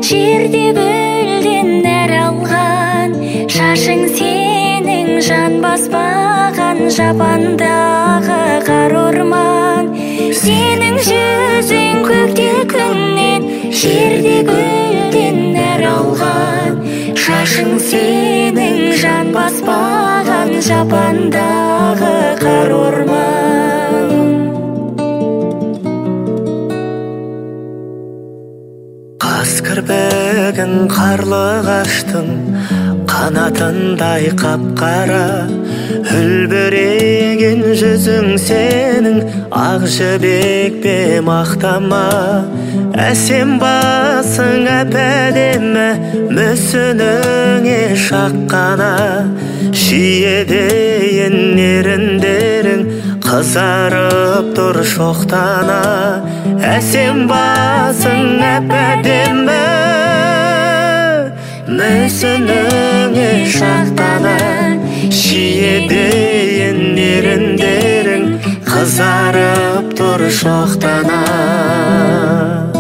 жерде гүлден нәр алған, шашың сенің жан баспаған жапандағы қар орман. Сенің жүзің көкте күннен, жерде гүлден нәр алған, шашың сенің жан баспаған жапандағы қар орман. Қас кірпігің қарлығаштың қанатындай қап-қара, үлбіреген жүзің сенің ақ жібек пе мақтама. Әсем басың әп-әдемі, мүсініңе шаққана, шиедейін еріндерің қызарып тұр шоқтана. Әсем басың әп-әдемі, мүсініңе шақтана, шиедейін еріндерің қызарып тұр шоқтана.